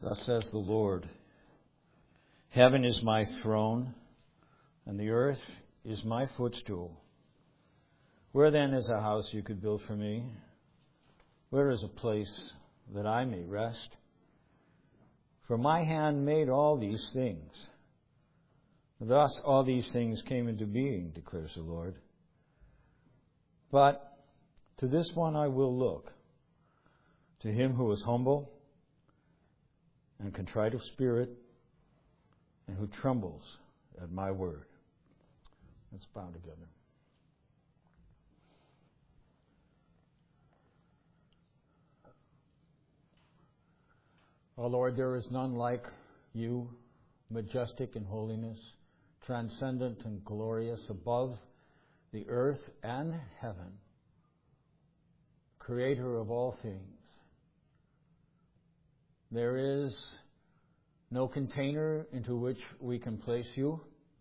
Thus says the Lord, heaven is my throne, and the earth is my footstool. Where then is a house you could build for me? Where is a place that I may rest? For my hand made all these things. Thus all these things came into being, declares the Lord. But to this one I will look, to him who is humble and contrite of spirit, and who trembles at my word. Let's bow together. O Lord, there is none like you, majestic in holiness, transcendent and glorious, above the earth and heaven, creator of all things. There is no container into which we can place you.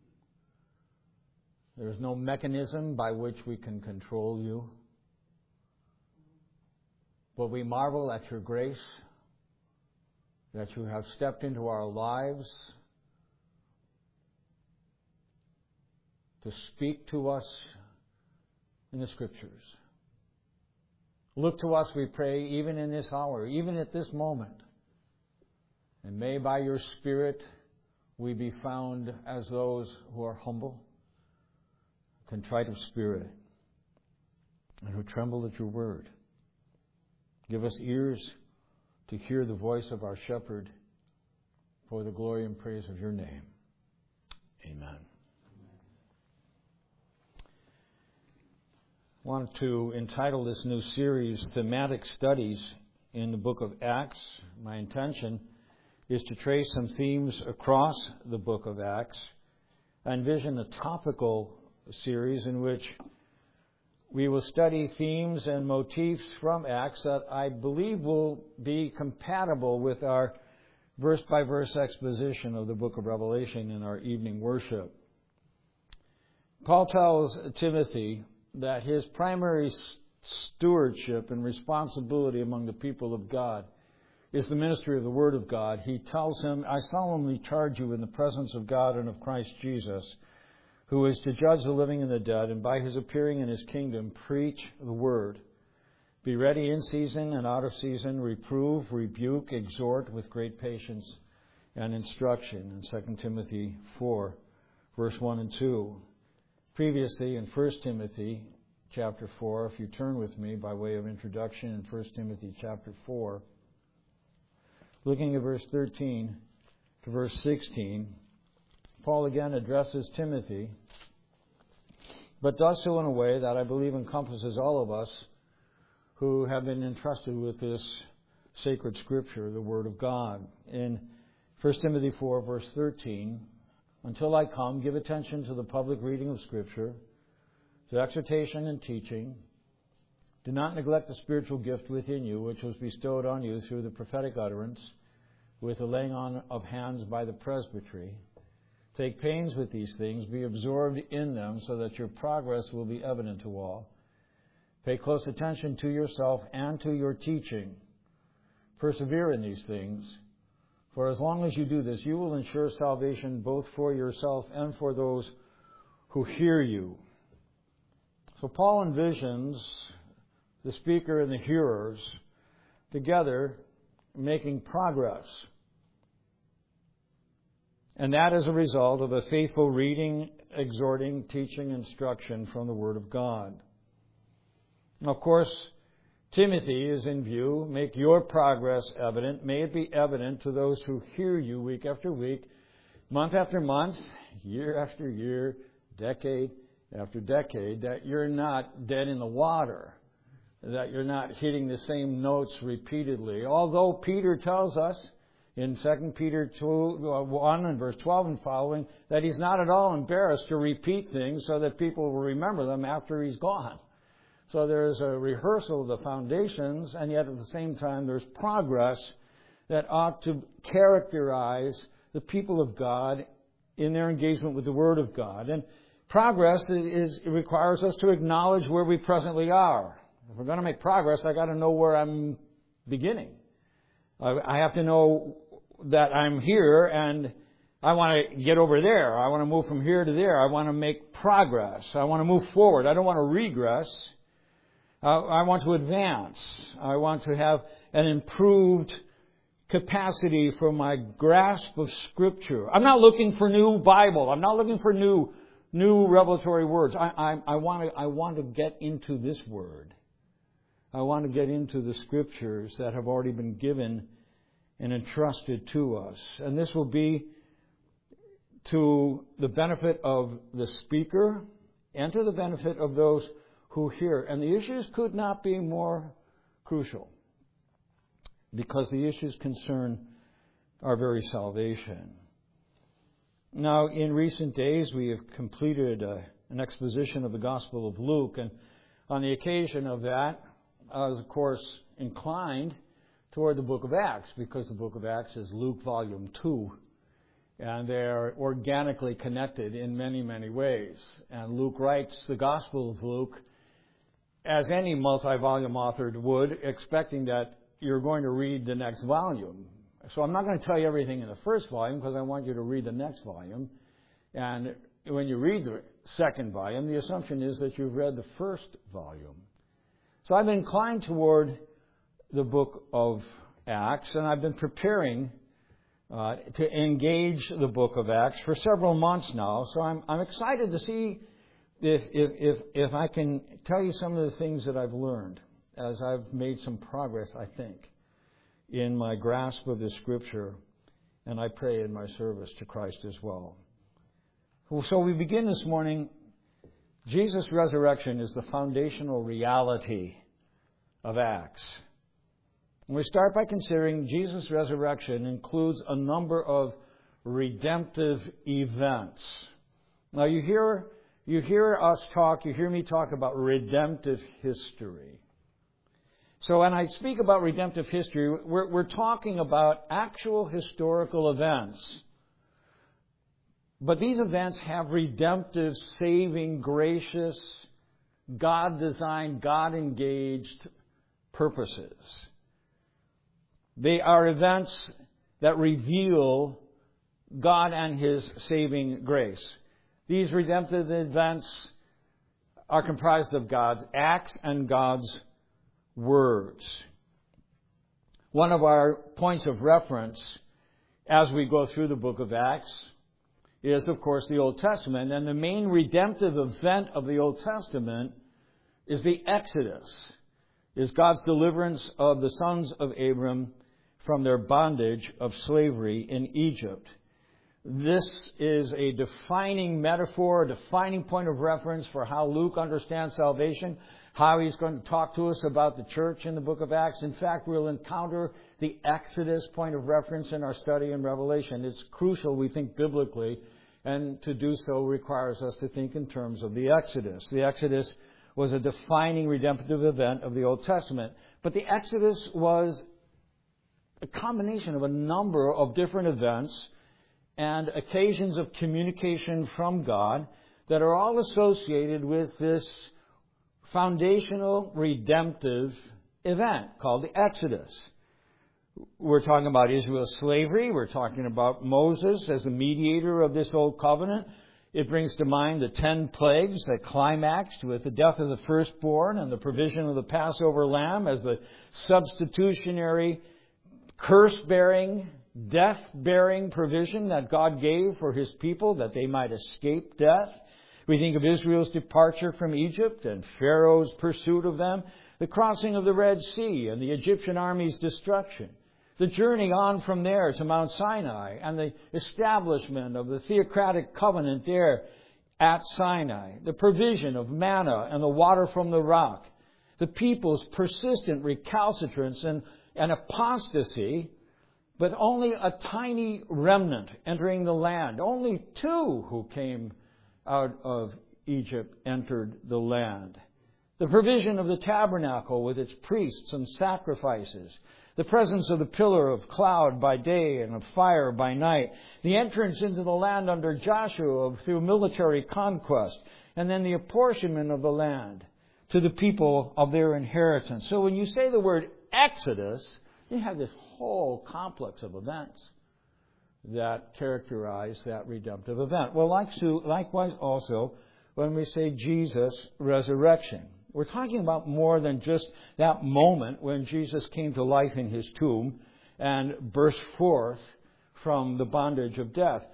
There is no mechanism by which we can control you. But we marvel at your grace, that you have stepped into our lives to speak to us in the Scriptures. Look to us, we pray, even in this hour, even at this moment. And may by your Spirit we be found as those who are humble, contrite of spirit, and who tremble at your word. Give us ears to hear the voice of our shepherd for the glory and praise of your name. Amen. I want to entitle this new series, Thematic Studies in the Book of Acts. My intention is to trace some themes across the book of Acts. I envision a topical series in which we will study themes and motifs from Acts that I believe will be compatible with our verse-by-verse exposition of the book of Revelation in our evening worship. Paul tells Timothy that his primary stewardship and responsibility among the people of God is the ministry of the Word of God. He tells him, I solemnly charge you in the presence of God and of Christ Jesus, who is to judge the living and the dead, and by his appearing in his kingdom, preach the Word. Be ready in season and out of season, reprove, rebuke, exhort with great patience and instruction. In 2 Timothy 4, verse 1 and 2. Previously in 1 Timothy chapter 4, if you turn with me by way of introduction in 1 Timothy chapter 4, looking at verse 13 to verse 16, Paul again addresses Timothy, but does so in a way that I believe encompasses all of us who have been entrusted with this sacred scripture, the Word of God. In 1 Timothy 4, verse 13, until I come, give attention to the public reading of Scripture, to exhortation and teaching. Do not neglect the spiritual gift within you, which was bestowed on you through the prophetic utterance, with the laying on of hands by the presbytery. Take pains with these things, be absorbed in them, so that your progress will be evident to all. Pay close attention to yourself and to your teaching. Persevere in these things, for as long as you do this, you will ensure salvation both for yourself and for those who hear you. So Paul envisions the speaker and the hearers together making progress. And that is a result of a faithful reading, exhorting, teaching, instruction from the Word of God. Of course, Timothy is in view. Make your progress evident. May it be evident to those who hear you week after week, month after month, year after year, decade after decade, that you're not dead in the water, that you're not hitting the same notes repeatedly. Although Peter tells us in 2 Peter 1 and verse 12 and following that he's not at all embarrassed to repeat things so that people will remember them after he's gone. So there's a rehearsal of the foundations, and yet at the same time there's progress that ought to characterize the people of God in their engagement with the Word of God. And progress requires us to acknowledge where we presently are. If we're going to make progress, I got to know where I'm beginning. I have to know that I'm here and I want to get over there. I want to move from here to there. I want to make progress. I want to move forward. I don't want to regress. I want to advance. I want to have an improved capacity for my grasp of Scripture. I'm not looking for new Bible. I'm not looking for new revelatory words. I want to get into this Word. I want to get into the Scriptures that have already been given and entrusted to us. And this will be to the benefit of the speaker and to the benefit of those who hear. And the issues could not be more crucial, because the issues concern our very salvation. Now, in recent days, we have completed an exposition of the Gospel of Luke, and on the occasion of that, I was, of course, inclined toward the book of Acts, because the book of Acts is Luke volume 2, and they're organically connected in many, many ways. And Luke writes the Gospel of Luke as any multi-volume author would, expecting that you're going to read the next volume. So I'm not going to tell you everything in the first volume, because I want you to read the next volume. And when you read the second volume, the assumption is that you've read the first volume. So I've been inclined toward the book of Acts, and I've been preparing to engage the book of Acts for several months now. So I'm excited to see if I can tell you some of the things that I've learned as I've made some progress, I think, in my grasp of the Scripture, and I pray in my service to Christ as well. So we begin this morning. Jesus' resurrection is the foundational reality of Acts. And we start by considering Jesus' resurrection includes a number of redemptive events. Now you hear me talk about redemptive history. So when I speak about redemptive history, we're talking about actual historical events. But these events have redemptive, saving, gracious, God-designed, God-engaged purposes. They are events that reveal God and His saving grace. These redemptive events are comprised of God's acts and God's words. One of our points of reference as we go through the book of Acts is, of course, the Old Testament. And the main redemptive event of the Old Testament is the Exodus, is God's deliverance of the sons of Abram from their bondage of slavery in Egypt. This is a defining metaphor, a defining point of reference for how Luke understands salvation, how he's going to talk to us about the church in the book of Acts. In fact, we'll encounter the Exodus point of reference in our study in Revelation. It's crucial, we think, biblically, and to do so requires us to think in terms of the Exodus. The Exodus was a defining redemptive event of the Old Testament. But the Exodus was a combination of a number of different events and occasions of communication from God that are all associated with this foundational redemptive event called the Exodus. We're talking about Israel's slavery. We're talking about Moses as the mediator of this old covenant. It brings to mind the 10 plagues that climaxed with the death of the firstborn and the provision of the Passover lamb as the substitutionary curse-bearing, death-bearing provision that God gave for His people that they might escape death. We think of Israel's departure from Egypt and Pharaoh's pursuit of them, the crossing of the Red Sea and the Egyptian army's destruction, the journey on from there to Mount Sinai and the establishment of the theocratic covenant there at Sinai, the provision of manna and the water from the rock, the people's persistent recalcitrance and apostasy, but only a tiny remnant entering the land. Only 2 who came out of Egypt entered the land. The provision of the tabernacle with its priests and sacrifices. The presence of the pillar of cloud by day and of fire by night. The entrance into the land under Joshua through military conquest. And then the apportionment of the land to the people of their inheritance. So when you say the word Exodus, you have this whole complex of events. that characterize that redemptive event. Well, likewise also, when we say Jesus' resurrection, we're talking about more than just that moment when Jesus came to life in his tomb and burst forth from the bondage of death.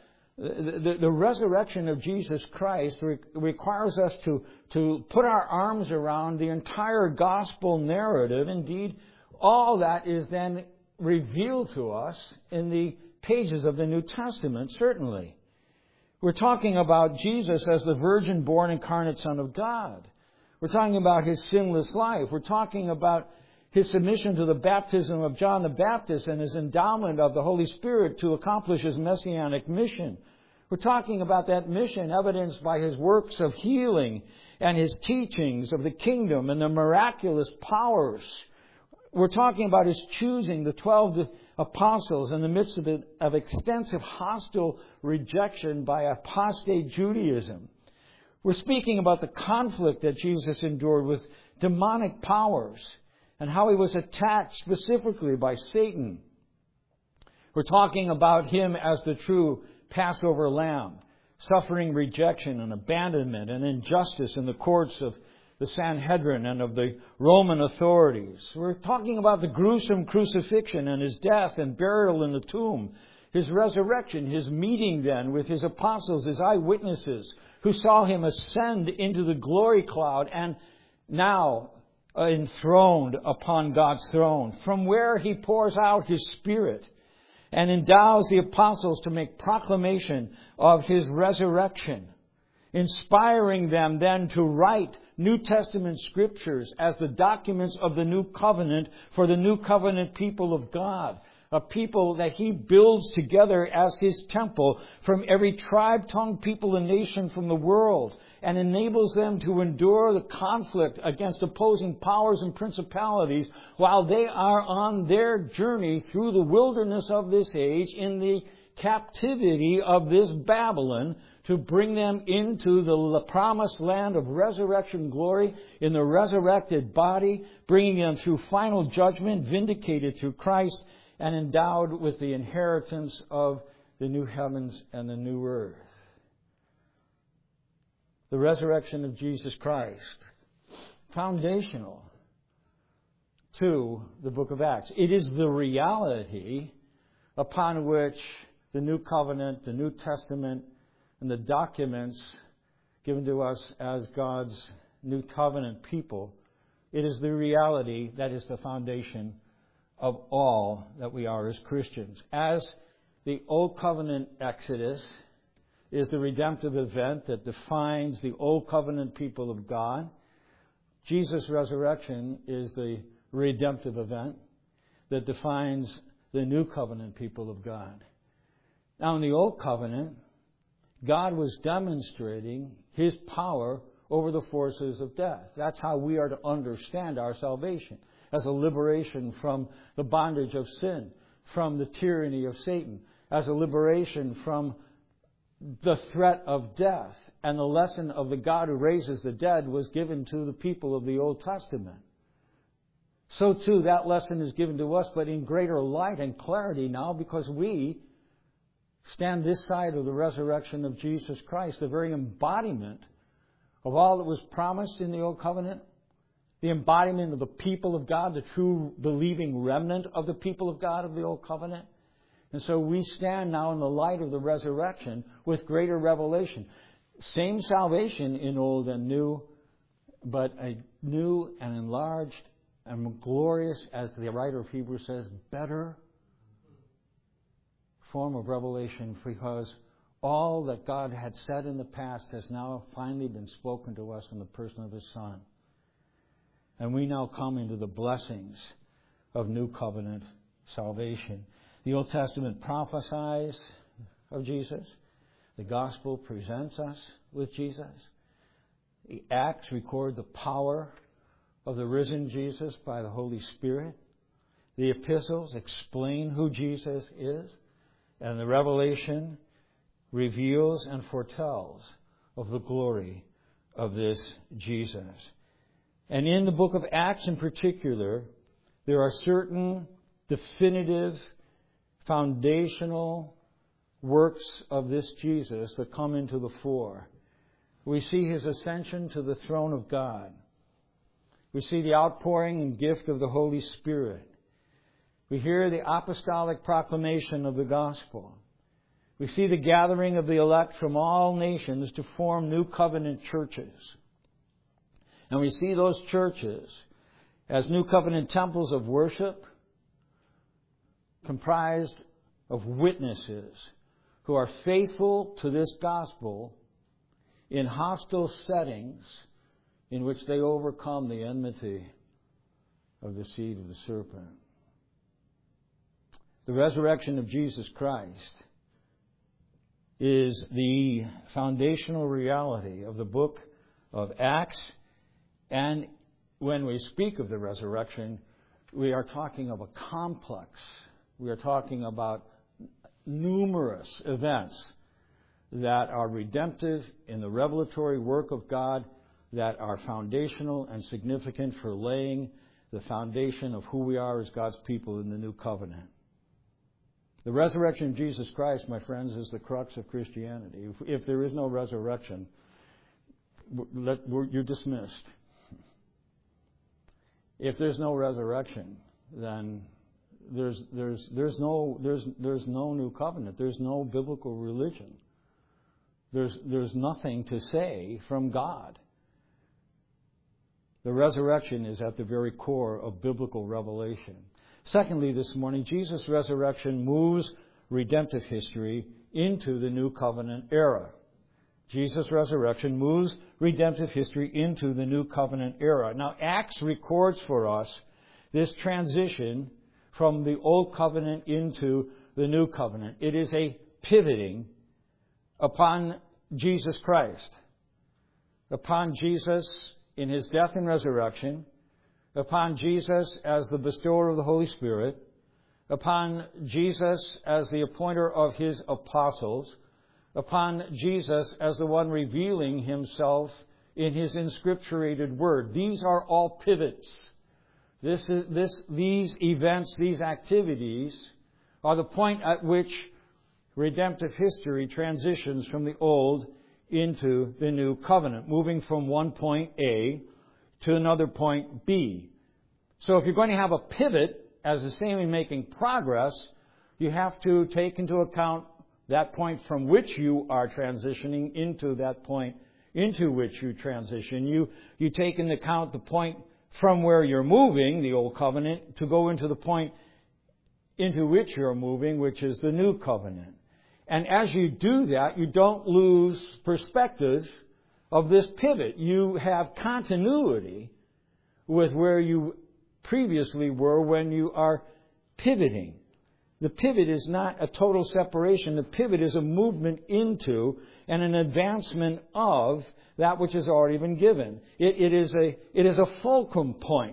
The resurrection of Jesus Christ requires us to put our arms around the entire gospel narrative. Indeed, all that is then revealed to us in the pages of the New Testament, certainly. We're talking about Jesus as the virgin-born incarnate Son of God. We're talking about his sinless life. We're talking about his submission to the baptism of John the Baptist and his endowment of the Holy Spirit to accomplish his messianic mission. We're talking about that mission evidenced by his works of healing and his teachings of the kingdom and the miraculous powers. We're talking about his choosing the 12 apostles in the midst of extensive hostile rejection by apostate Judaism. We're speaking about the conflict that Jesus endured with demonic powers and how he was attacked specifically by Satan. We're talking about him as the true Passover lamb, suffering rejection and abandonment and injustice in the courts of the Sanhedrin and of the Roman authorities. We're talking about the gruesome crucifixion and his death and burial in the tomb, his resurrection, his meeting then with his apostles, his eyewitnesses, who saw him ascend into the glory cloud and now enthroned upon God's throne, from where he pours out his Spirit and endows the apostles to make proclamation of his resurrection, inspiring them then to write New Testament scriptures as the documents of the new covenant for the new covenant people of God, a people that he builds together as his temple from every tribe, tongue, people, and nation from the world, and enables them to endure the conflict against opposing powers and principalities while they are on their journey through the wilderness of this age in the captivity of this Babylon, to bring them into the promised land of resurrection glory in the resurrected body, bringing them through final judgment, vindicated through Christ, and endowed with the inheritance of the new heavens and the new earth. The resurrection of Jesus Christ, foundational to the book of Acts. It is the reality upon which the New Covenant, the New Testament, and the documents given to us as God's New Covenant people, it is the reality that is the foundation of all that we are as Christians. As the Old Covenant Exodus is the redemptive event that defines the Old Covenant people of God, Jesus' resurrection is the redemptive event that defines the New Covenant people of God. Now, in the Old Covenant, God was demonstrating his power over the forces of death. That's how we are to understand our salvation, as a liberation from the bondage of sin, from the tyranny of Satan, as a liberation from the threat of death. And the lesson of the God who raises the dead was given to the people of the Old Testament. So too, that lesson is given to us, but in greater light and clarity now, because we stand this side of the resurrection of Jesus Christ, the very embodiment of all that was promised in the Old Covenant, the embodiment of the people of God, the true believing remnant of the people of God of the Old Covenant. And so we stand now in the light of the resurrection with greater revelation. Same salvation in Old and New, but a new and enlarged and glorious, as the writer of Hebrews says, better form of revelation, because all that God had said in the past has now finally been spoken to us in the person of his Son. And we now come into the blessings of New Covenant salvation. The Old Testament prophesies of Jesus. The Gospel presents us with Jesus. The Acts record the power of the risen Jesus by the Holy Spirit. The epistles explain who Jesus is. And the Revelation reveals and foretells of the glory of this Jesus. And in the book of Acts in particular, there are certain definitive, foundational works of this Jesus that come into the fore. We see His ascension to the throne of God. We see the outpouring and gift of the Holy Spirit. We hear the apostolic proclamation of the gospel. We see the gathering of the elect from all nations to form new covenant churches. And we see those churches as new covenant temples of worship comprised of witnesses who are faithful to this gospel in hostile settings in which they overcome the enmity of the seed of the serpent. The resurrection of Jesus Christ is the foundational reality of the book of Acts. And when we speak of the resurrection, we are talking of a complex. We are talking about numerous events that are redemptive in the revelatory work of God, that are foundational and significant for laying the foundation of who we are as God's people in the new covenant. The resurrection of Jesus Christ, my friends, is the crux of Christianity. If there is no resurrection, you're dismissed. If there's no resurrection, then there's no new covenant. There's no biblical religion. There's nothing to say from God. The resurrection is at the very core of biblical revelation. Secondly, this morning, Jesus' resurrection moves redemptive history into the new covenant era. Jesus' resurrection moves redemptive history into the new covenant era. Now, Acts records for us this transition from the old covenant into the new covenant. It is a pivoting upon Jesus Christ, upon Jesus in His death and resurrection, upon Jesus as the bestower of the Holy Spirit, upon Jesus as the appointer of His apostles, upon Jesus as the one revealing Himself in His inscripturated Word. These are all pivots. These events, these activities are the point at which redemptive history transitions from the old into the new covenant, moving from one point A to another point B. So if you're going to have a pivot, as the same in making progress, you have to take into account that point from which you are transitioning into that point into which you transition. You take into account the point from where you're moving, the old covenant, to go into the point into which you're moving, which is the new covenant. And as you do that, you don't lose perspective of this pivot. You have continuity with where you previously were when you are pivoting. The pivot is not a total separation. The pivot is a movement into and an advancement of that which has already been given. It is a fulcrum point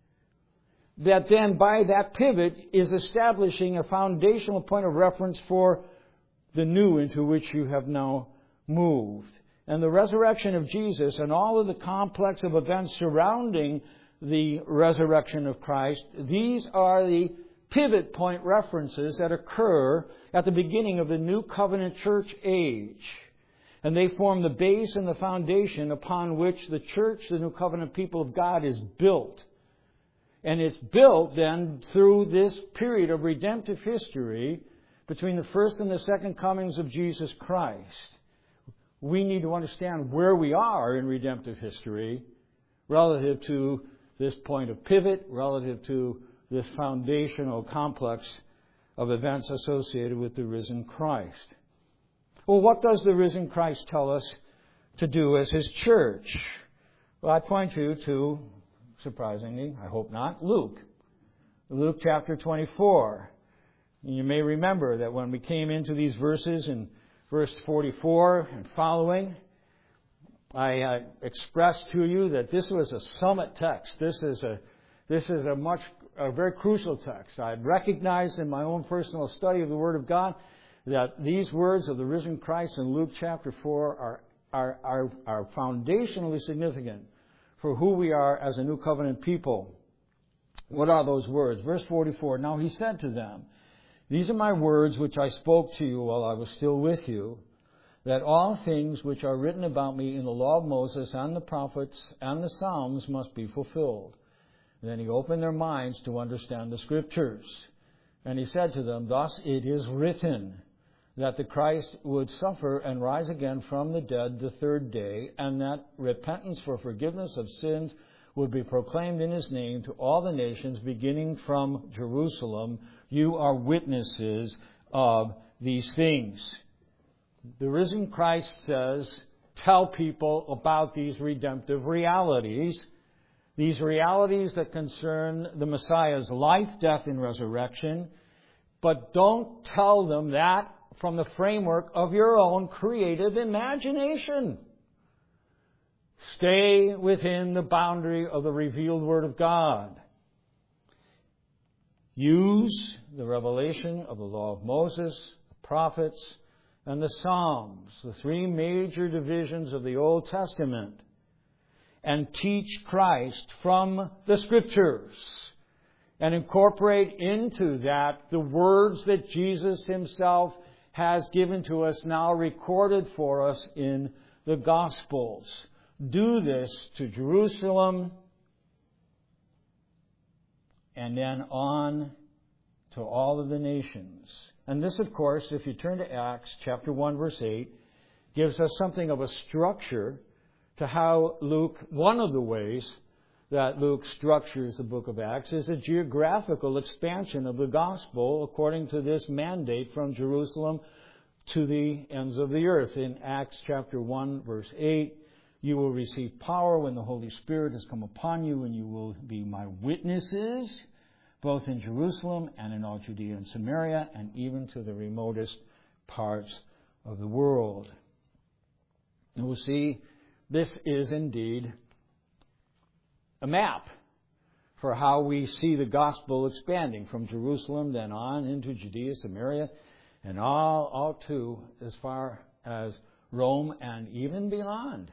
that then by that pivot is establishing a foundational point of reference for the new into which you have now moved. And the resurrection of Jesus and all of the complex of events surrounding the resurrection of Christ, these are the pivot point references that occur at the beginning of the New Covenant church age. And they form the base and the foundation upon which the church, the New Covenant people of God, is built. And it's built then through this period of redemptive history between the first and the second comings of Jesus Christ. We need to understand where we are in redemptive history relative to this point of pivot, relative to this foundational complex of events associated with the risen Christ. Well, what does the risen Christ tell us to do as His church? Well, I point you to, surprisingly, I hope not, Luke. Luke chapter 24. And you may remember that when we came into these verses in verse 44 and following, I expressed to you that this was a summit text. This is a very crucial text. I had recognized in my own personal study of the Word of God that these words of the risen Christ in Luke chapter 4 are foundationally significant for who we are as a new covenant people. What are those words? Verse 44, now He said to them, These are my words which I spoke to you while I was still with you, that all things which are written about me in the law of Moses and the prophets and the Psalms must be fulfilled. And then he opened their minds to understand the Scriptures. And he said to them, thus it is written, that the Christ would suffer and rise again from the dead the third day, and that repentance for forgiveness of sins would be proclaimed in his name to all the nations, beginning from Jerusalem. You are witnesses of these things. The risen Christ says, tell people about these redemptive realities, these realities that concern the Messiah's life, death, and resurrection, but don't tell them that from the framework of your own creative imagination. Stay within the boundary of the revealed Word of God. Use the revelation of the law of Moses, the prophets, and the Psalms, the three major divisions of the Old Testament, and teach Christ from the Scriptures, and incorporate into that the words that Jesus himself has given to us, now recorded for us in the Gospels. Do this to Jerusalem, and then on to all of the nations. And this, of course, if you turn to Acts chapter 1, verse 8, gives us something of a structure to how Luke, one of the ways that Luke structures the book of Acts, is a geographical expansion of the gospel according to this mandate from Jerusalem to the ends of the earth. In Acts chapter 1, verse 8, you will receive power when the Holy Spirit has come upon you, and you will be my witnesses, both in Jerusalem and in all Judea and Samaria, and even to the remotest parts of the world. And we'll see this is indeed a map for how we see the gospel expanding from Jerusalem, then on into Judea, Samaria, and all to as far as Rome and even beyond.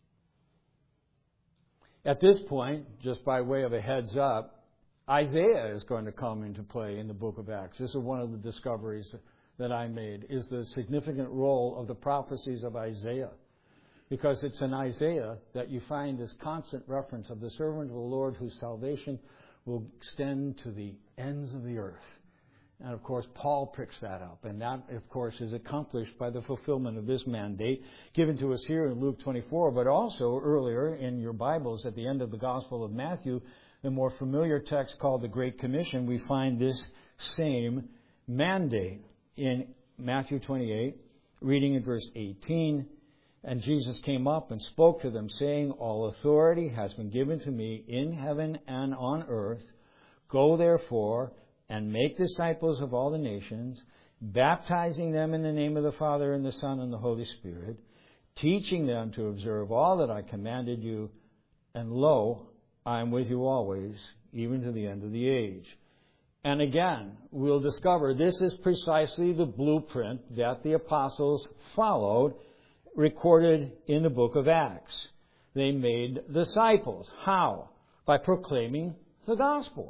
At this point, just by way of a heads up, Isaiah is going to come into play in the book of Acts. This is one of the discoveries that I made, is the significant role of the prophecies of Isaiah. Because it's in Isaiah that you find this constant reference of the servant of the Lord whose salvation will extend to the ends of the earth. And of course, Paul picks that up. And that, of course, is accomplished by the fulfillment of this mandate given to us here in Luke 24, but also earlier in your Bibles at the end of the Gospel of Matthew, the more familiar text called the Great Commission, we find this same mandate in Matthew 28, reading in verse 18. And Jesus came up and spoke to them, saying, all authority has been given to me in heaven and on earth. Go therefore and make disciples of all the nations, baptizing them in the name of the Father and the Son and the Holy Spirit, teaching them to observe all that I commanded you, and lo, I am with you always, even to the end of the age. And again, we'll discover this is precisely the blueprint that the apostles followed, recorded in the book of Acts. They made disciples. How? By proclaiming the gospel.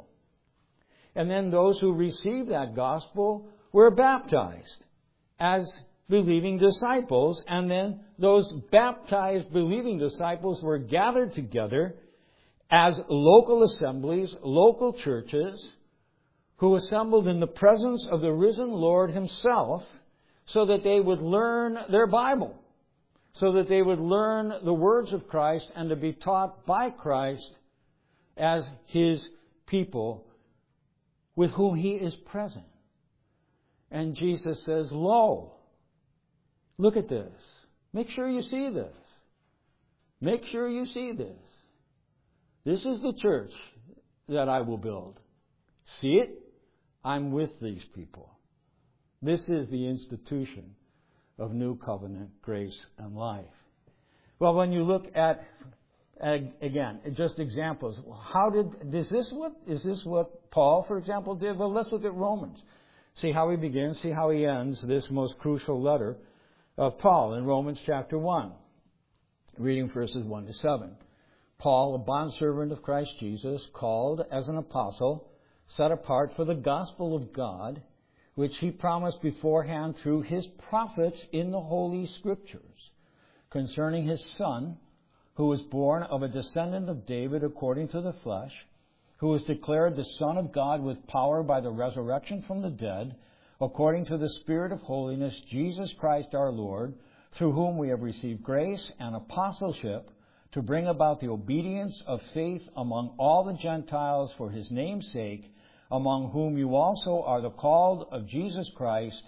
And then those who received that gospel were baptized as believing disciples. And then those baptized believing disciples were gathered together as local assemblies, local churches, who assembled in the presence of the risen Lord himself so that they would learn their Bible, so that they would learn the words of Christ and to be taught by Christ as his people with whom he is present. And Jesus says, lo, look at this. Make sure you see this. Make sure you see this. This is the church that I will build. See it? I'm with these people. This is the institution of new covenant grace and life. Well, when you look at, again, just examples, is this what Paul, for example, did? Well, let's look at Romans. See how he begins, see how he ends this most crucial letter of Paul in Romans chapter 1, reading verses 1 to 7. Paul, a bondservant of Christ Jesus, called as an apostle, set apart for the gospel of God, which He promised beforehand through His prophets in the Holy Scriptures, concerning His Son, who was born of a descendant of David according to the flesh, who was declared the Son of God with power by the resurrection from the dead, according to the Spirit of holiness, Jesus Christ our Lord, through whom we have received grace and apostleship to bring about the obedience of faith among all the Gentiles for His name's sake, among whom you also are the called of Jesus Christ,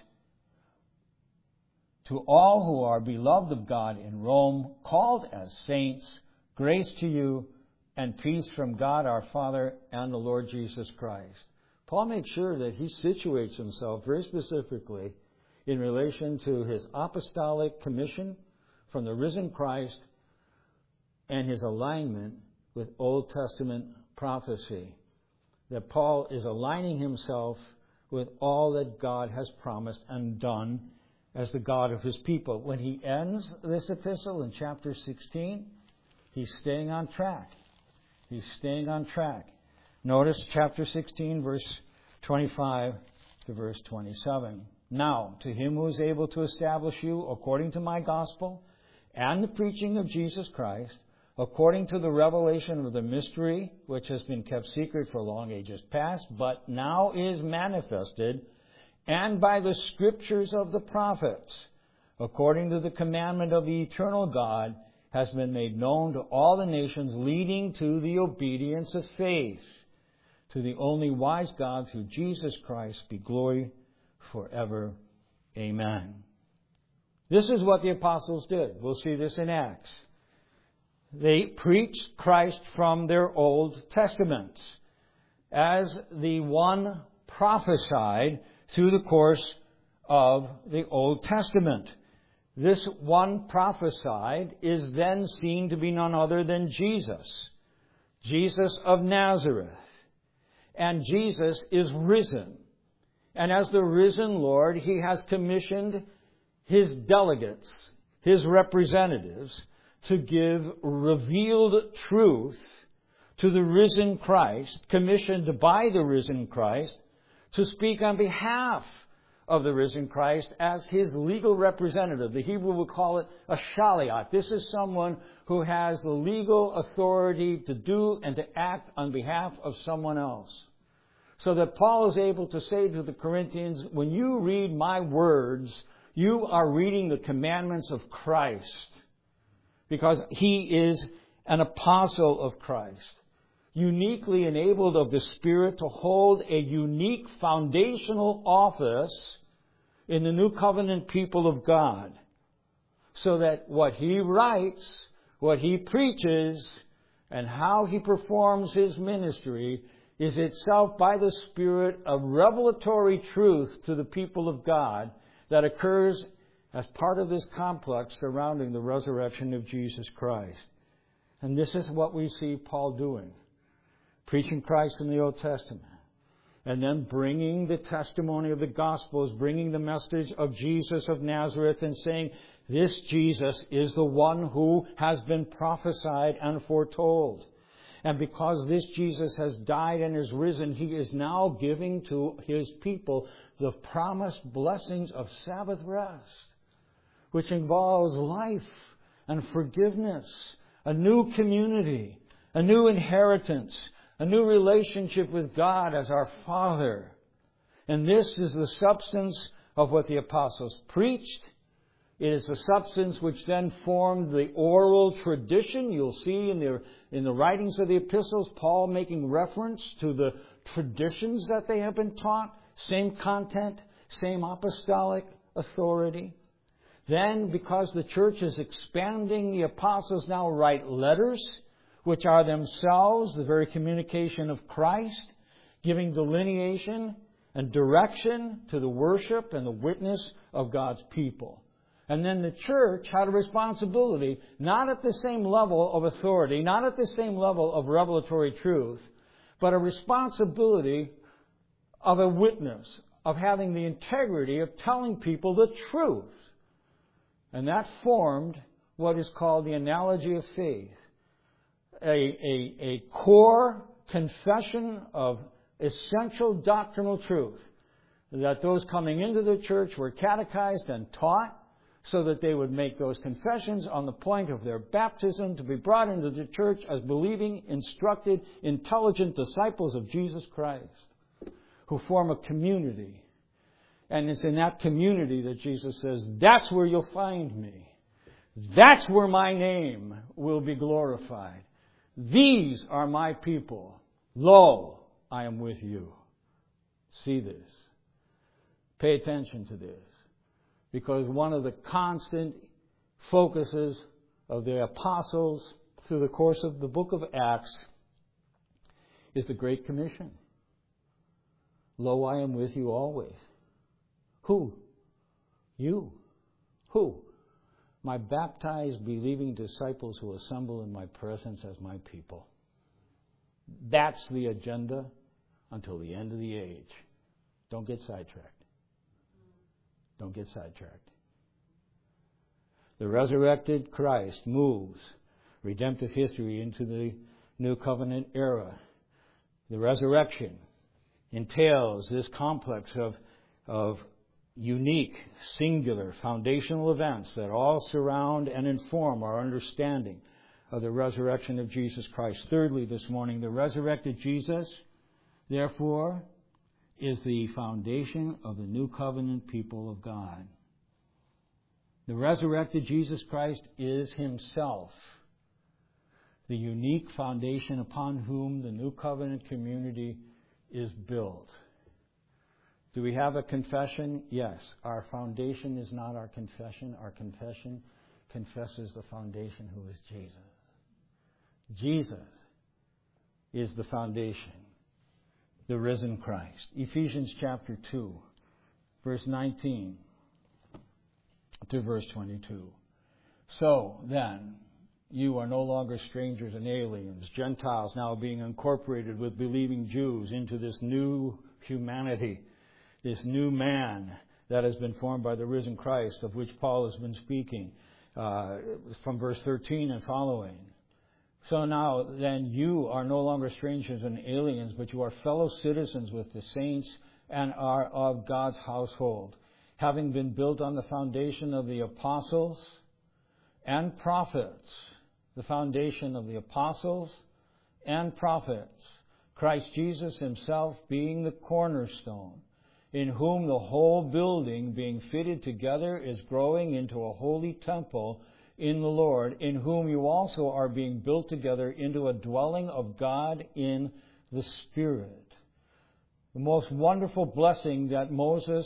to all who are beloved of God in Rome, called as saints, grace to you and peace from God our Father and the Lord Jesus Christ. Paul makes sure that he situates himself very specifically in relation to his apostolic commission from the risen Christ and his alignment with Old Testament prophecy. That Paul is aligning himself with all that God has promised and done as the God of His people. When he ends this epistle in chapter 16, he's staying on track. He's staying on track. Notice chapter 16, verse 25 to verse 27. Now, to Him who is able to establish you according to my gospel and the preaching of Jesus Christ, according to the revelation of the mystery which has been kept secret for long ages past, but now is manifested, and by the Scriptures of the prophets, according to the commandment of the eternal God, has been made known to all the nations, leading to the obedience of faith. To the only wise God, through Jesus Christ, be glory forever. Amen. This is what the apostles did. We'll see this in Acts. They preached Christ from their Old Testaments as the one prophesied through the course of the Old Testament. This one prophesied is then seen to be none other than Jesus, Jesus of Nazareth. And Jesus is risen. And as the risen Lord, He has commissioned His delegates, His representatives, to give revealed truth to the risen Christ, commissioned by the risen Christ, to speak on behalf of the risen Christ as His legal representative. The Hebrew would call it a shaliach. This is someone who has the legal authority to do and to act on behalf of someone else. So that Paul is able to say to the Corinthians, when you read my words, you are reading the commandments of Christ. Because He is an apostle of Christ, uniquely enabled of the Spirit to hold a unique foundational office in the new covenant people of God. So that what he writes, what he preaches, and how he performs his ministry is itself by the Spirit a revelatory truth to the people of God that occurs as part of this complex surrounding the resurrection of Jesus Christ. And this is what we see Paul doing. Preaching Christ in the Old Testament. And then bringing the testimony of the Gospels, bringing the message of Jesus of Nazareth and saying, this Jesus is the one who has been prophesied and foretold. And because this Jesus has died and is risen, He is now giving to His people the promised blessings of Sabbath rest, which involves life and forgiveness, a new community, a new inheritance, a new relationship with God as our Father. And this is the substance of what the apostles preached. It is the substance which then formed the oral tradition. You'll see in the writings of the epistles, Paul making reference to the traditions that they have been taught. Same content, same apostolic authority. Then, because the church is expanding, the apostles now write letters, which are themselves the very communication of Christ, giving delineation and direction to the worship and the witness of God's people. And then the church had a responsibility, not at the same level of authority, not at the same level of revelatory truth, but a responsibility of a witness, of having the integrity of telling people the truth. And that formed what is called the analogy of faith. A core confession of essential doctrinal truth that those coming into the church were catechized and taught so that they would make those confessions on the point of their baptism to be brought into the church as believing, instructed, intelligent disciples of Jesus Christ who form a community. And it's in that community that Jesus says, that's where you'll find me. That's where my name will be glorified. These are my people. Lo, I am with you. See this. Pay attention to this. Because one of the constant focuses of the apostles through the course of the book of Acts is the Great Commission. Lo, I am with you always. Who? You. Who? My baptized, believing disciples who assemble in my presence as my people. That's the agenda until the end of the age. Don't get sidetracked. Don't get sidetracked. The resurrected Christ moves redemptive history into the New Covenant era. The resurrection entails this complex of unique, singular, foundational events that all surround and inform our understanding of the resurrection of Jesus Christ. Thirdly, this morning, the resurrected Jesus, therefore, is the foundation of the New Covenant people of God. The resurrected Jesus Christ is Himself the unique foundation upon whom the New Covenant community is built. Do we have a confession? Yes. Our foundation is not our confession. Our confession confesses the foundation who is Jesus. Jesus is the foundation, the risen Christ. Ephesians chapter 2, verse 19 to verse 22. So then, you are no longer strangers and aliens, Gentiles now being incorporated with believing Jews into this new humanity, this new man that has been formed by the risen Christ, of which Paul has been speaking from verse 13 and following. So now then you are no longer strangers and aliens, but you are fellow citizens with the saints and are of God's household, having been built on the foundation of the apostles and prophets. The foundation of the apostles and prophets, Christ Jesus Himself being the cornerstone, in whom the whole building being fitted together is growing into a holy temple in the Lord, in whom you also are being built together into a dwelling of God in the Spirit. The most wonderful blessing that Moses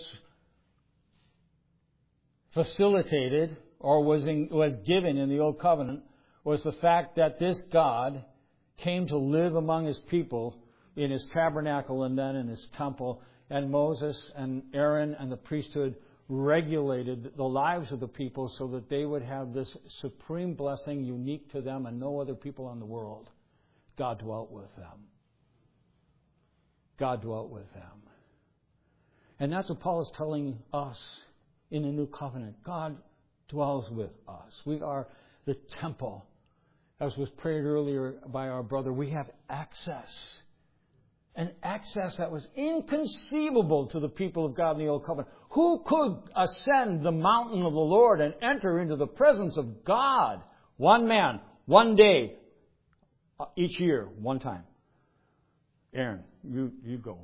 facilitated or was given in the Old Covenant was the fact that this God came to live among His people in His tabernacle and then in His temple. And Moses and Aaron and the priesthood regulated the lives of the people so that they would have this supreme blessing unique to them and no other people in the world. God dwelt with them. God dwelt with them. And that's what Paul is telling us in the New Covenant. God dwells with us. We are the temple. As was prayed earlier by our brother, we have access. An access that was inconceivable to the people of God in the Old Covenant. Who could ascend the mountain of the Lord and enter into the presence of God? One man, one day, each year, one time. Aaron, you go.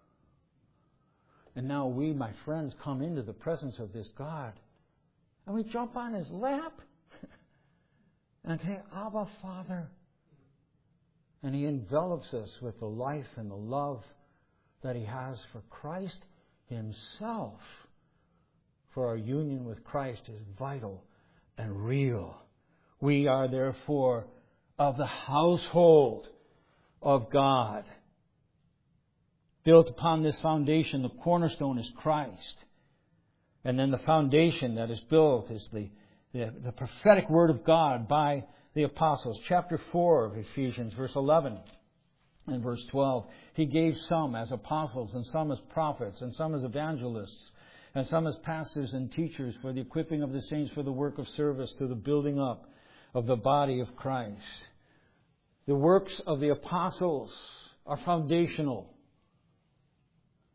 And now we, my friends, come into the presence of this God. And we jump on His lap. And say, Abba, Father. And He envelops us with the life and the love that He has for Christ Himself. For our union with Christ is vital and real. We are therefore of the household of God. Built upon this foundation, the cornerstone is Christ. And then the foundation that is built is the prophetic word of God by the apostles. Chapter 4 of Ephesians, verse 11 and verse 12. He gave some as apostles and some as prophets and some as evangelists and some as pastors and teachers for the equipping of the saints for the work of service to the building up of the body of Christ. The works of the apostles are foundational.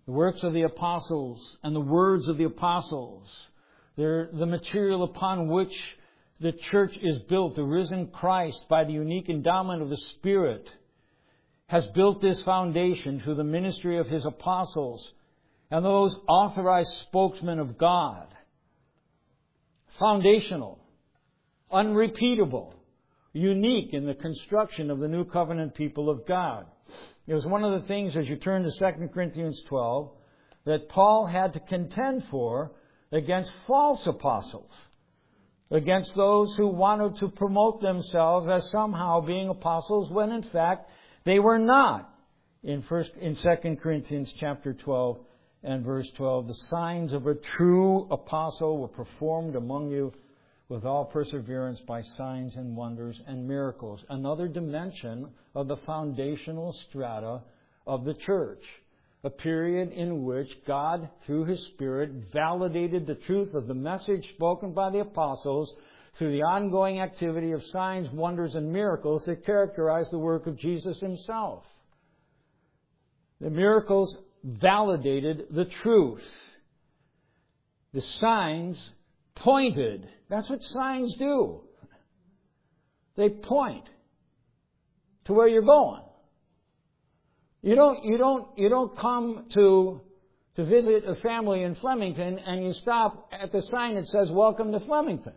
The works of the apostles and the words of the apostles. They're the material upon which the church is built. The risen Christ, by the unique endowment of the Spirit, has built this foundation through the ministry of His apostles and those authorized spokesmen of God. Foundational, unrepeatable, unique in the construction of the new covenant people of God. It was one of the things, as you turn to 2 Corinthians 12, that Paul had to contend for against false apostles, against those who wanted to promote themselves as somehow being apostles when in fact they were not. In 2 Corinthians chapter 12 and verse 12, the signs of a true apostle were performed among you with all perseverance by signs and wonders and miracles. Another dimension of the foundational strata of the church. A period in which God, through His Spirit, validated the truth of the message spoken by the apostles through the ongoing activity of signs, wonders, and miracles that characterize the work of Jesus Himself. The miracles validated the truth. The signs pointed. That's what signs do. They point to where you're going. You don't come to visit a family in Flemington and you stop at the sign that says "Welcome to Flemington,"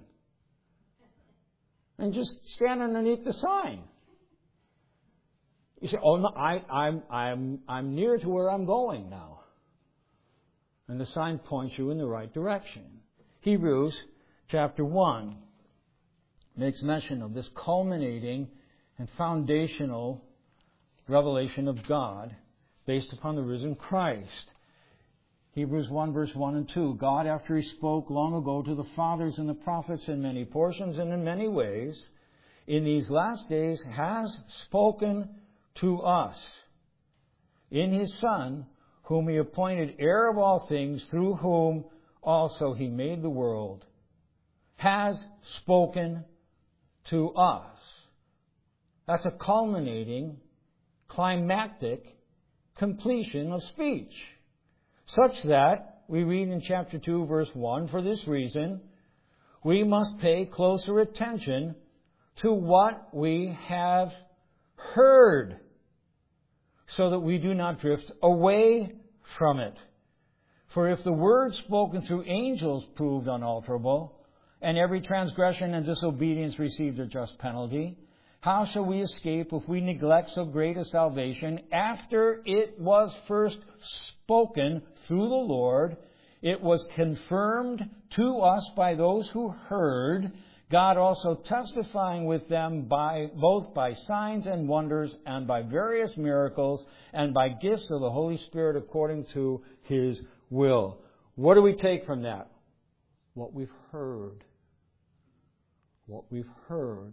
and just stand underneath the sign. You say, "Oh no, I'm near to where I'm going now," and the sign points you in the right direction. Hebrews chapter 1 makes mention of this culminating and foundational revelation of God based upon the risen Christ. Hebrews 1 verse 1 and 2. God, after He spoke long ago to the fathers and the prophets in many portions and in many ways, in these last days has spoken to us in His Son, whom He appointed heir of all things, through whom also He made the world, has spoken to us. That's a culminating, climactic completion of speech. Such that, we read in chapter 2, verse 1, for this reason, we must pay closer attention to what we have heard, so that we do not drift away from it. For if the word spoken through angels proved unalterable, and every transgression and disobedience received a just penalty, how shall we escape if we neglect so great a salvation after it was first spoken through the Lord? It was confirmed to us by those who heard, God also testifying with them both by signs and wonders and by various miracles and by gifts of the Holy Spirit according to His will. What do we take from that? What we've heard. What we've heard.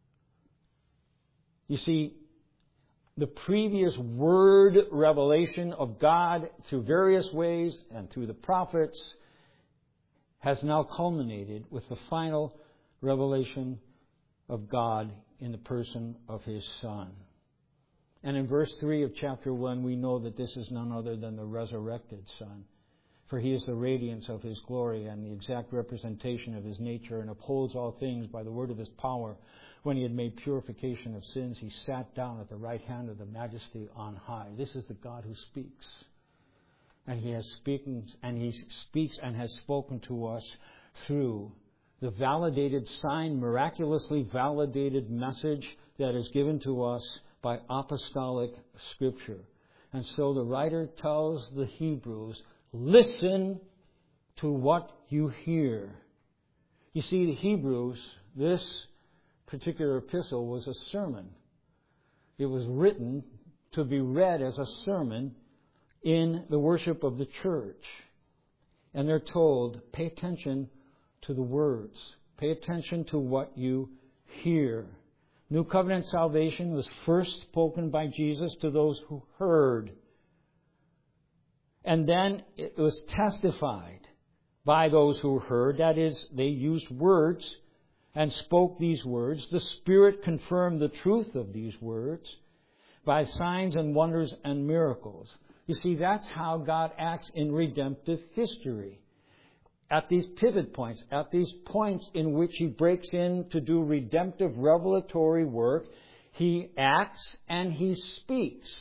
You see, the previous word revelation of God through various ways and through the prophets has now culminated with the final revelation of God in the person of His Son. And in verse 3 of chapter 1, we know that this is none other than the resurrected Son. For He is the radiance of His glory and the exact representation of His nature, and upholds all things by the word of His power. When He had made purification of sins, He sat down at the right hand of the Majesty on high. This is the God who speaks. And He speaks and has spoken to us through the validated sign, miraculously validated message that is given to us by apostolic Scripture. And so the writer tells the Hebrews, listen to what you hear. You see, the Hebrews, this particular epistle was a sermon. It was written to be read as a sermon in the worship of the church. And they're told, pay attention to the words. Pay attention to what you hear. New covenant salvation was first spoken by Jesus to those who heard. And then it was testified by those who heard. That is, they used words and spoke these words. The Spirit confirmed the truth of these words by signs and wonders and miracles. You see, that's how God acts in redemptive history. At these pivot points, at these points in which He breaks in to do redemptive revelatory work, He acts and He speaks.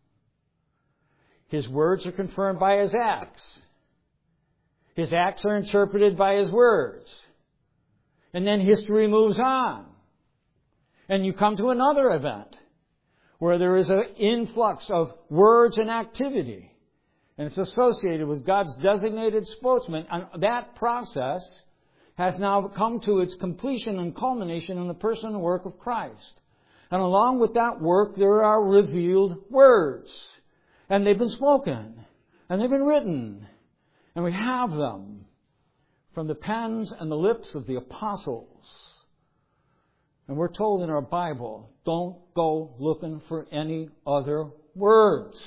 His words are confirmed by His acts. His acts are interpreted by His words. And then history moves on. And you come to another event where there is an influx of words and activity. And it's associated with God's designated spokesman. And that process has now come to its completion and culmination in the person and work of Christ. And along with that work, there are revealed words. And they've been spoken. And they've been written. And we have them from the pens and the lips of the apostles. And we're told in our Bible, don't go looking for any other words.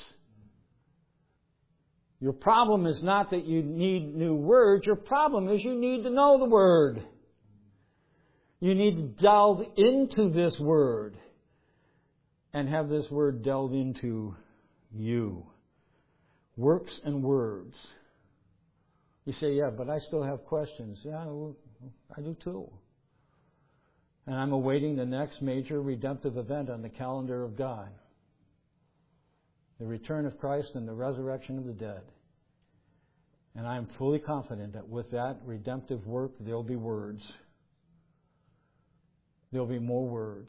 Your problem is not that you need new words. Your problem is you need to know the Word. You need to delve into this Word and have this Word delve into you. Works and words. You say, yeah, but I still have questions. Yeah, I do too. And I'm awaiting the next major redemptive event on the calendar of God. The return of Christ and the resurrection of the dead. And I am fully confident that with that redemptive work, there'll be words. There'll be more words.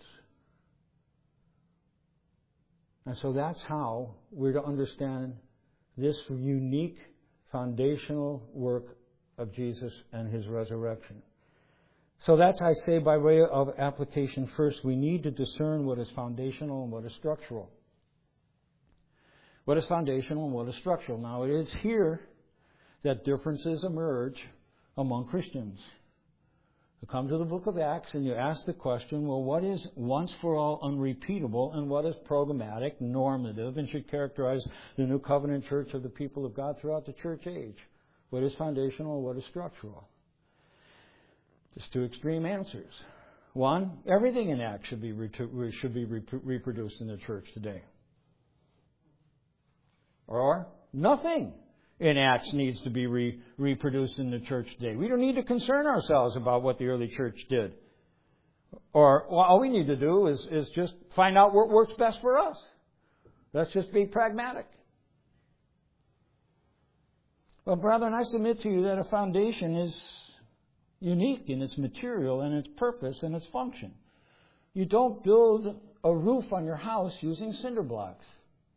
And so that's how we're to understand this unique foundational work of Jesus and His resurrection. So that's, I say, by way of application first, we need to discern what is foundational and what is structural. What is foundational and what is structural? Now, it is here that differences emerge among Christians. You come to the book of Acts and you ask the question, well, what is once for all unrepeatable and what is programmatic, normative, and should characterize the New Covenant Church of the people of God throughout the church age? What is foundational and what is structural? Just two extreme answers. One, everything in Acts should be reproduced in the church today. Or nothing in Acts needs to be reproduced in the church today. We don't need to concern ourselves about what the early church did. Or all we need to do is just find out what works best for us. Let's just be pragmatic. Well, brethren, I submit to you that a foundation is unique in its material and its purpose and its function. You don't build a roof on your house using cinder blocks.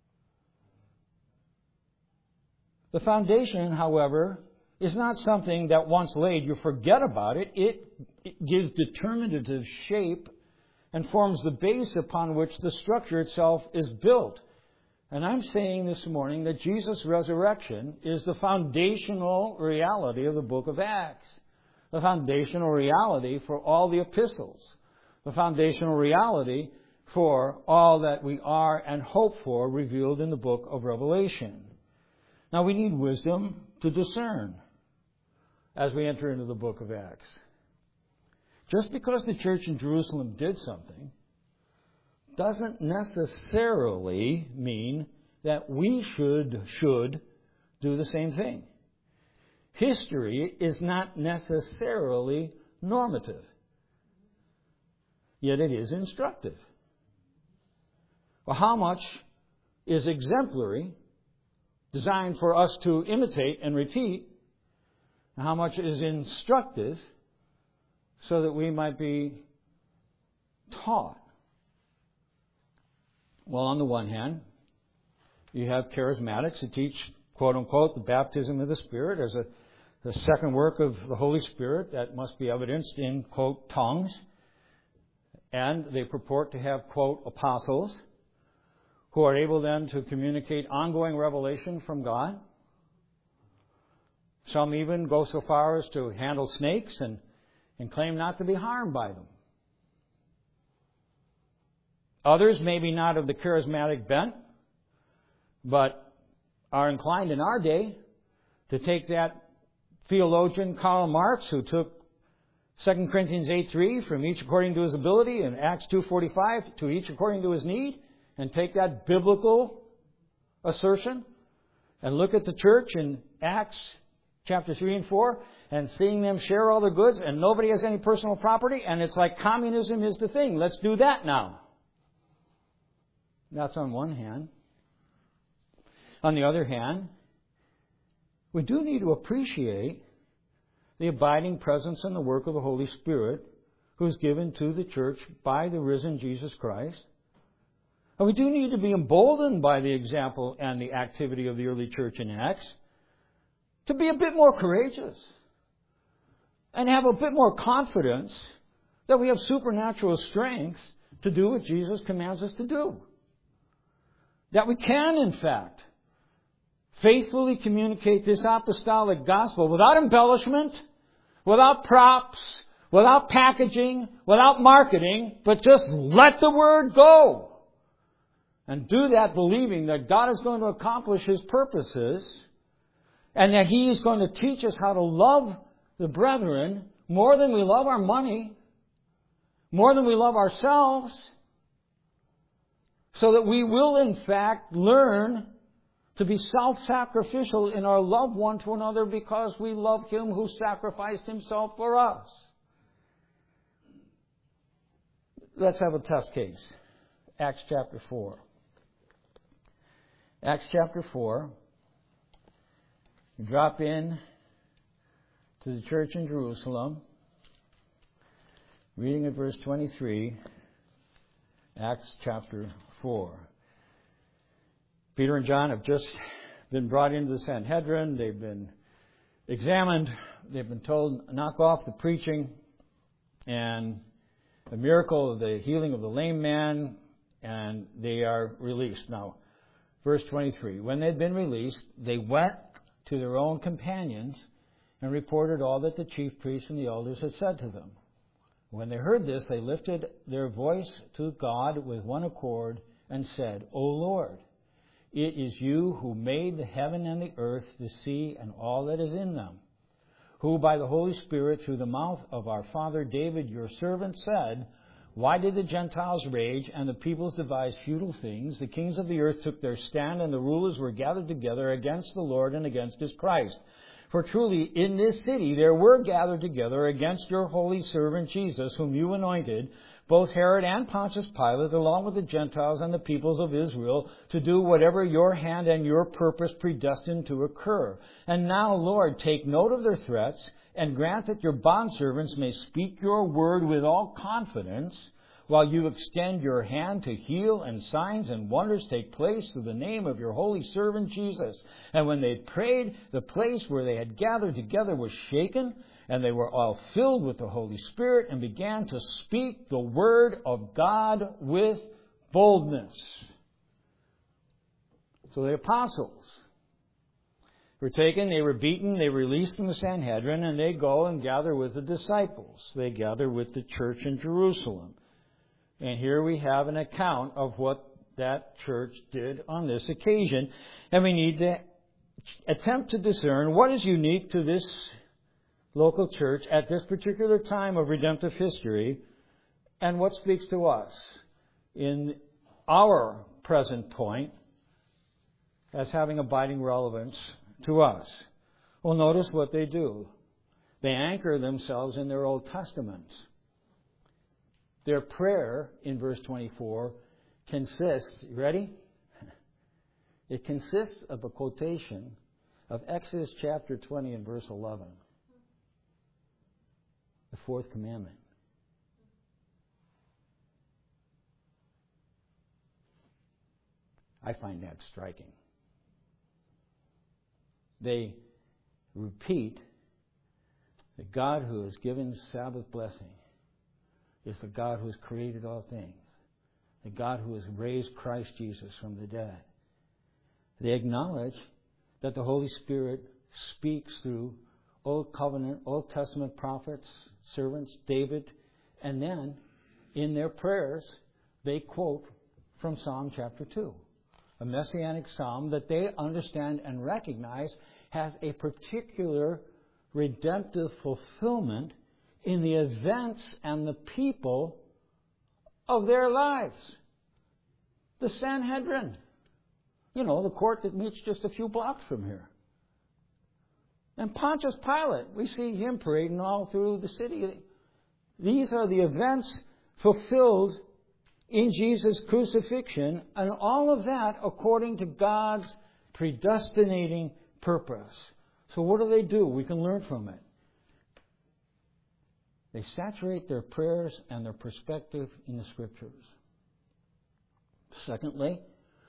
The foundation, however, is not something that once laid you forget about it. It gives determinative shape and forms the base upon which the structure itself is built. And I'm saying this morning that Jesus' resurrection is the foundational reality of the book of Acts. The foundational reality for all the epistles. The foundational reality for all that we are and hope for revealed in the book of Revelation. Now we need wisdom to discern as we enter into the book of Acts. Just because the church in Jerusalem did something doesn't necessarily mean that we should do the same thing. History is not necessarily normative, yet it is instructive. Well, how much is exemplary, designed for us to imitate and repeat, and how much is instructive so that we might be taught? Well, on the one hand, you have charismatics who teach, quote-unquote, the baptism of the Spirit as the second work of the Holy Spirit that must be evidenced in, quote, tongues. And they purport to have, quote, apostles who are able then to communicate ongoing revelation from God. Some even go so far as to handle snakes and claim not to be harmed by them. Others, maybe not of the charismatic bent, but are inclined in our day to take that theologian Karl Marx, who took 2 Corinthians 8:3 from each according to his ability and Acts 2:45 to each according to his need, and take that biblical assertion and look at the church in Acts chapter 3 and 4 and seeing them share all the goods and nobody has any personal property and it's like communism is the thing. Let's do that now. That's on one hand. On the other hand, we do need to appreciate the abiding presence and the work of the Holy Spirit who is given to the church by the risen Jesus Christ. And we do need to be emboldened by the example and the activity of the early church in Acts to be a bit more courageous and have a bit more confidence that we have supernatural strength to do what Jesus commands us to do. That we can, in fact, faithfully communicate this apostolic gospel without embellishment, without props, without packaging, without marketing, but just let the word go. And do that believing that God is going to accomplish His purposes and that He is going to teach us how to love the brethren more than we love our money, more than we love ourselves, so that we will in fact learn to be self-sacrificial in our love one to another because we love Him who sacrificed Himself for us. Let's have a test case. Acts chapter 4. Acts chapter 4. You drop in to the church in Jerusalem. Reading at verse 23. Acts chapter 4. Peter and John have just been brought into the Sanhedrin. They've been examined. They've been told, knock off the preaching. And a miracle of the healing of the lame man. And they are released. Now, verse 23. When they had been released, they went to their own companions and reported all that the chief priests and the elders had said to them. When they heard this, they lifted their voice to God with one accord and said, O Lord, it is you who made the heaven and the earth, the sea, and all that is in them, who by the Holy Spirit through the mouth of our father David, your servant, said, why did the Gentiles rage and the peoples devise futile things? The kings of the earth took their stand and the rulers were gathered together against the Lord and against His Christ. For truly in this city there were gathered together against your holy servant Jesus, whom you anointed, both Herod and Pontius Pilate, along with the Gentiles and the peoples of Israel, to do whatever your hand and your purpose predestined to occur. And now, Lord, take note of their threats, and grant that your bondservants may speak your word with all confidence, while you extend your hand to heal, and signs and wonders take place through the name of your holy servant Jesus. And when they prayed, the place where they had gathered together was shaken, and they were all filled with the Holy Spirit and began to speak the word of God with boldness. So the apostles were taken, they were beaten, they were released from the Sanhedrin, and they go and gather with the disciples. They gather with the church in Jerusalem. And here we have an account of what that church did on this occasion. And we need to attempt to discern what is unique to this local church at this particular time of redemptive history and what speaks to us in our present point as having abiding relevance to us. Well, notice what they do. They anchor themselves in their Old Testaments. Their prayer in verse 24 consists, you ready? It consists of a quotation of Exodus chapter 20 and verse 11. The fourth commandment. I find that striking. They repeat that God who has given Sabbath blessing is the God who has created all things, the God who has raised Christ Jesus from the dead. They acknowledge that the Holy Spirit speaks through Old Covenant, Old Testament prophets, servants, David, and then in their prayers they quote from Psalm chapter 2, a messianic psalm that they understand and recognize has a particular redemptive fulfillment in the events and the people of their lives. The Sanhedrin, the court that meets just a few blocks from here. And Pontius Pilate, we see him parading all through the city. These are the events fulfilled in Jesus' crucifixion, and all of that according to God's predestinating purpose. So what do? We can learn from it. They saturate their prayers and their perspective in the Scriptures. Secondly,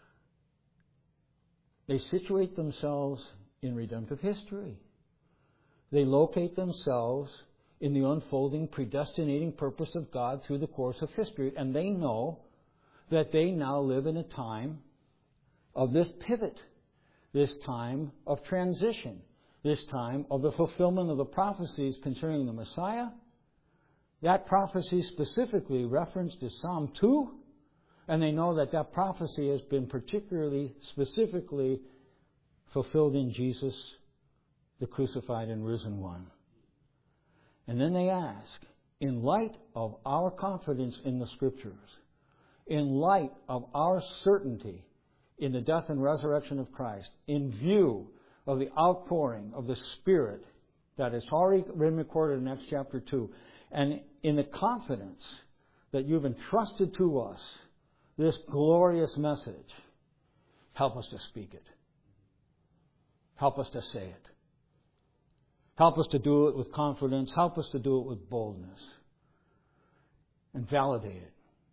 they situate themselves in redemptive history. They locate themselves in the unfolding, predestinating purpose of God through the course of history. And they know that they now live in a time of this pivot, this time of transition, this time of the fulfillment of the prophecies concerning the Messiah. That prophecy specifically referenced is Psalm 2, and they know that that prophecy has been particularly, specifically fulfilled in Jesus, the crucified and risen one. And then they ask, in light of our confidence in the Scriptures, in light of our certainty in the death and resurrection of Christ, in view of the outpouring of the Spirit that has already been recorded in Acts chapter 2, and in the confidence that you've entrusted to us this glorious message, help us to speak it. Help us to say it. Help us to do it with confidence. Help us to do it with boldness. And validate it.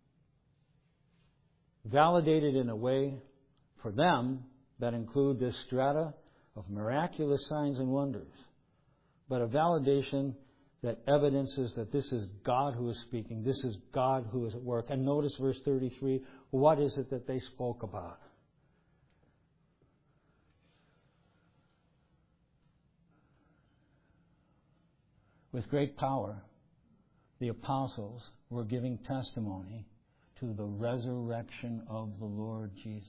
Validate it in a way for them that include this strata of miraculous signs and wonders. But a validation that evidences that this is God who is speaking. This is God who is at work. And notice verse 33. What is it that they spoke about? With great power, the apostles were giving testimony to the resurrection of the Lord Jesus.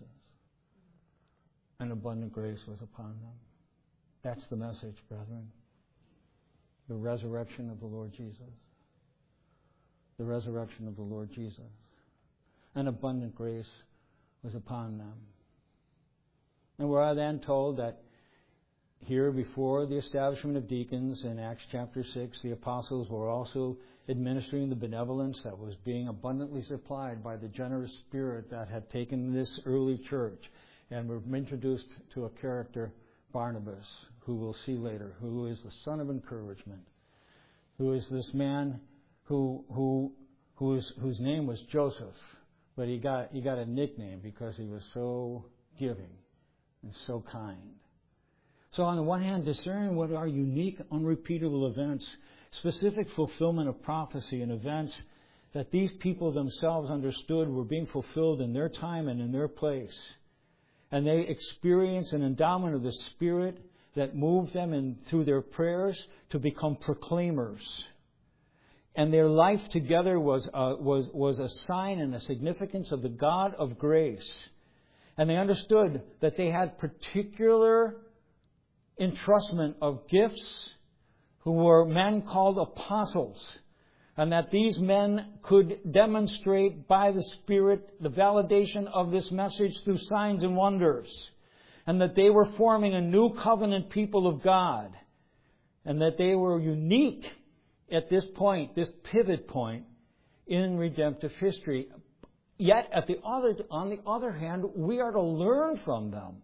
And abundant grace was upon them. That's the message, brethren. The resurrection of the Lord Jesus. The resurrection of the Lord Jesus. And abundant grace was upon them. And we're then told that here, before the establishment of deacons in Acts chapter 6, the apostles were also administering the benevolence that was being abundantly supplied by the generous spirit that had taken this early church. And we're introduced to a character, Barnabas, who we'll see later, who is the son of encouragement, who is this man whose name was Joseph, but he got a nickname because he was so giving and so kind. So on the one hand, discern what are unique, unrepeatable events, specific fulfillment of prophecy and events that these people themselves understood were being fulfilled in their time and in their place. And they experienced an endowment of the Spirit that moved them through their prayers to become proclaimers. And their life together was a sign and a significance of the God of grace. And they understood that they had particular entrustment of gifts who were men called apostles, and that these men could demonstrate by the Spirit the validation of this message through signs and wonders, and that they were forming a new covenant people of God, and that they were unique at this point, this pivot point in redemptive history. Yet, on the other hand, we are to learn from them.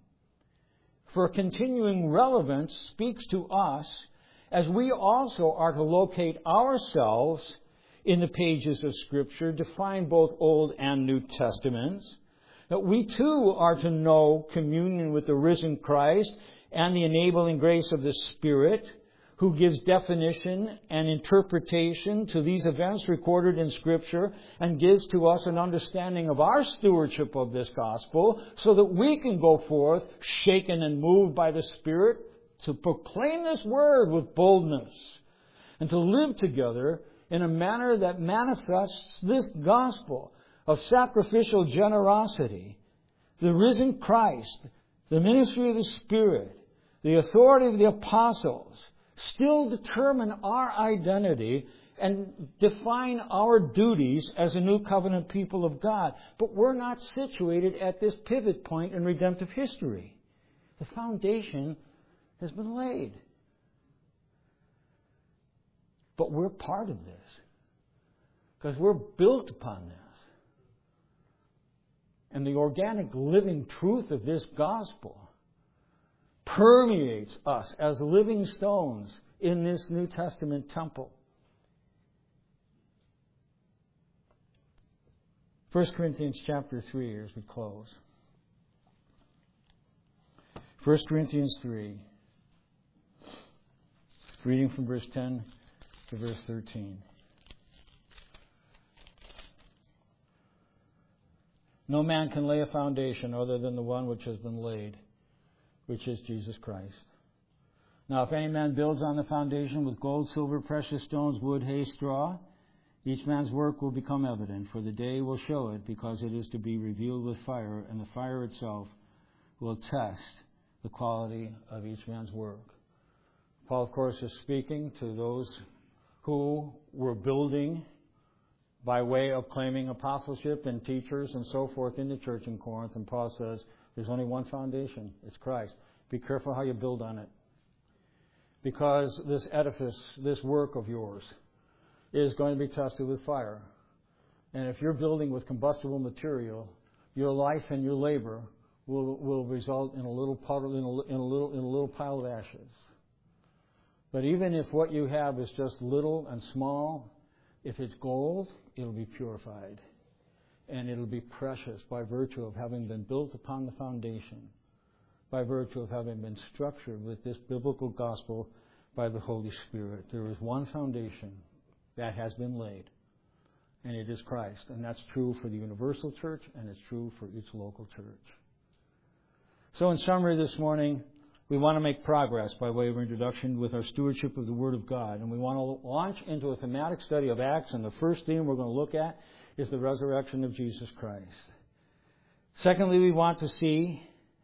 For continuing relevance speaks to us as we also are to locate ourselves in the pages of Scripture to find both Old and New Testaments. That we too are to know communion with the risen Christ and the enabling grace of the Spirit, who gives definition and interpretation to these events recorded in Scripture and gives to us an understanding of our stewardship of this gospel so that we can go forth, shaken and moved by the Spirit, to proclaim this word with boldness and to live together in a manner that manifests this gospel of sacrificial generosity, the risen Christ, the ministry of the Spirit, the authority of the apostles, still determine our identity and define our duties as a new covenant people of God. But we're not situated at this pivot point in redemptive history. The foundation has been laid. But we're part of this because we're built upon this. And the organic living truth of this gospel permeates us as living stones in this New Testament temple. 1 Corinthians chapter 3 as we close. 1 Corinthians 3, reading from verse 10 to verse 13. No man can lay a foundation other than the one which has been laid, which is Jesus Christ. Now if any man builds on the foundation with gold, silver, precious stones, wood, hay, straw, each man's work will become evident, for the day will show it, because it is to be revealed with fire, and the fire itself will test the quality of each man's work. Paul, of course, is speaking to those who were building by way of claiming apostleship and teachers and so forth in the church in Corinth. And Paul says, there's only one foundation. It's Christ. Be careful how you build on it. Because this edifice, this work of yours, is going to be tested with fire. And if you're building with combustible material, your life and your labor will result in a little puddle, in a little pile of ashes. But even if what you have is just little and small, if it's gold, it'll be purified. And it'll be precious by virtue of having been built upon the foundation, by virtue of having been structured with this biblical gospel by the Holy Spirit. There is one foundation that has been laid, and it is Christ. And that's true for the universal church, and it's true for each local church. So in summary this morning, we want to make progress by way of introduction with our stewardship of the Word of God. And we want to launch into a thematic study of Acts, and the first theme we're going to look at is the resurrection of Jesus Christ. Secondly, we want to see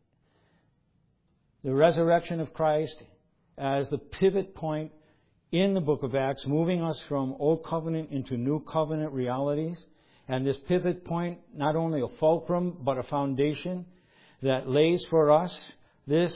the resurrection of Christ as the pivot point in the book of Acts, moving us from Old Covenant into New Covenant realities. And this pivot point, not only a fulcrum, but a foundation that lays for us this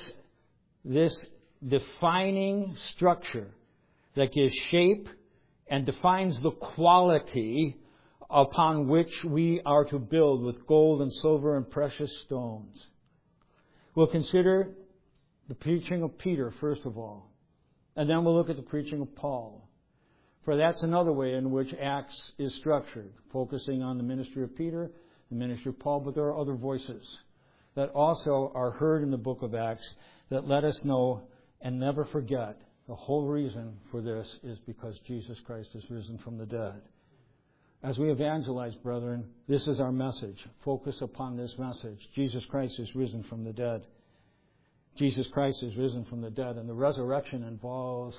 defining structure that gives shape and defines the quality upon which we are to build with gold and silver and precious stones. We'll consider the preaching of Peter, first of all. And then we'll look at the preaching of Paul. For that's another way in which Acts is structured, focusing on the ministry of Peter, the ministry of Paul, but there are other voices that also are heard in the book of Acts that let us know and never forget the whole reason for this is because Jesus Christ is risen from the dead. As we evangelize, brethren, this is our message. Focus upon this message. Jesus Christ is risen from the dead. Jesus Christ is risen from the dead, and the resurrection involves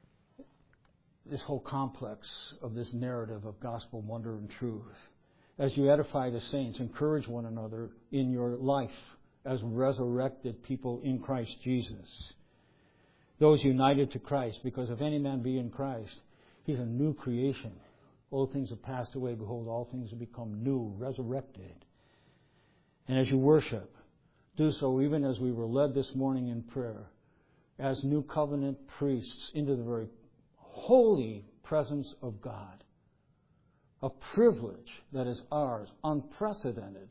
this whole complex of this narrative of gospel wonder and truth. As you edify the saints, encourage one another in your life as resurrected people in Christ Jesus. Those united to Christ, because if any man be in Christ, he's a new creation. Old things have passed away. Behold, all things have become new, resurrected. And as you worship, do so even as we were led this morning in prayer, as new covenant priests into the very holy presence of God. A privilege that is ours, unprecedented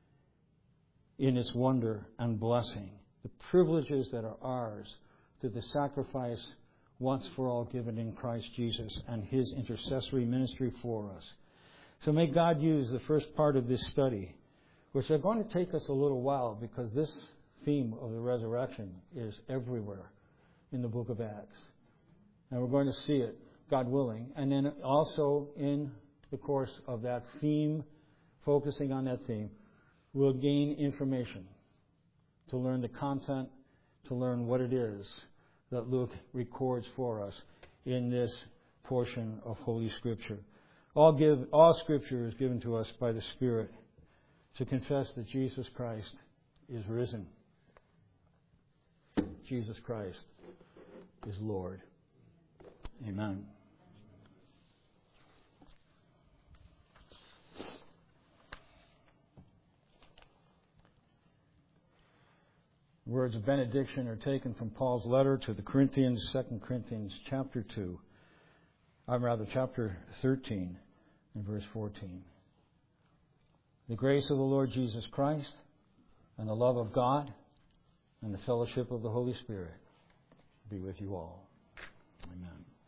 in its wonder and blessing. The privileges that are ours through the sacrifice once for all given in Christ Jesus and His intercessory ministry for us. So may God use the first part of this study, which are going to take us a little while because this theme of the resurrection is everywhere in the book of Acts. And we're going to see it, God willing. And then also in the course of that theme, focusing on that theme, we'll gain information to learn the content, to learn what it is that Luke records for us in this portion of Holy Scripture. All Scripture is given to us by the Spirit to confess that Jesus Christ is risen. Jesus Christ is Lord. Amen. Words of benediction are taken from Paul's letter to the Corinthians, 2 Corinthians chapter 13 and verse 14. The grace of the Lord Jesus Christ and the love of God and the fellowship of the Holy Spirit be with you all. Amen.